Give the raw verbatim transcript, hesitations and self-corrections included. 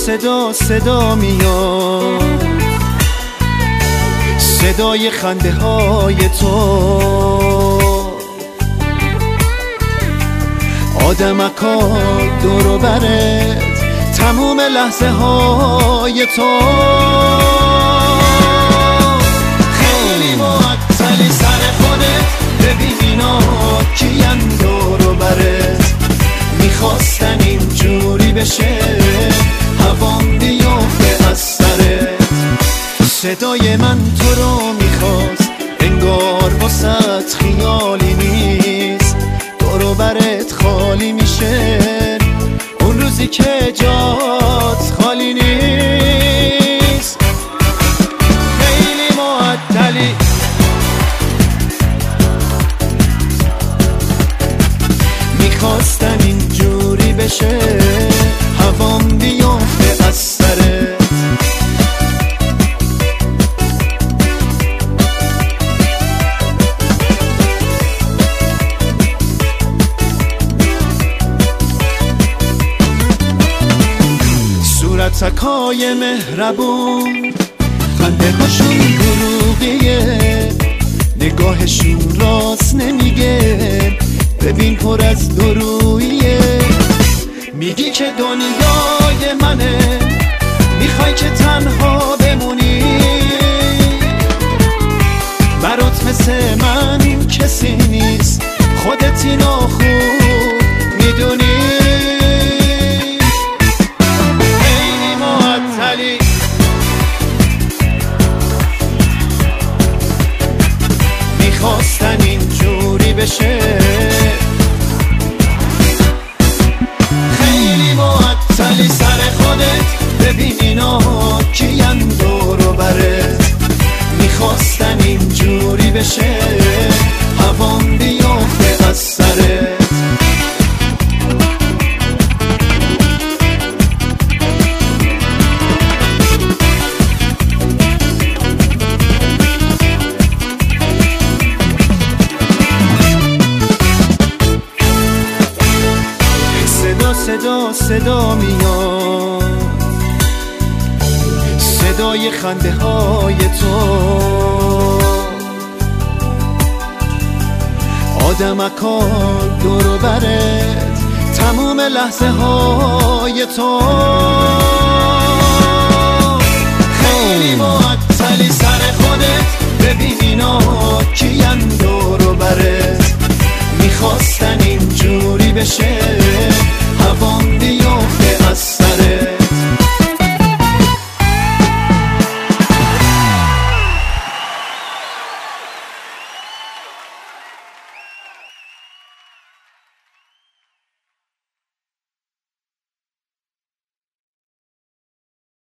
صدا صدا میاد، صدای خنده های تو. آدمکا دور و برت، تموم لحظه های تو. خیلی معطلی سر خودت، ببین اینا کین دور و برت. میخواستن اینجوری بشه هوام بیفته از سرت. صدای من تو رو میخواست، انگار واسط خیالی نیست. دور و برت خالی میشه اون روزی که جات خالی نیست. خیلی معطلی میخواستم اینجوری بشه هوام بیفته از سرت. صورتکای مهربون، خنده هاشون دروغیه، نگاهشون راست نمیگه. ببین پر از دروییه. میگی که دنیای منه، میخوای که تنها بمونی. برات مثل من کسی نیست، خودت اینو خوب میدونی. خیلی معطلی میخواستن اینجوری بشه. خیلی معطلی سر خودت، ببین اینا کین دور و برت. میخواستن اینجوری بشه هوام بیفته از سرت. صدا صدا میاد، صدای خنده های تو. آدمکا دور و برت، تموم لحظه های تو. خیلی معطلی سر خودت، ببین اینا کین دور و برت. میخواستن اینجوری بشه هوام بیفته از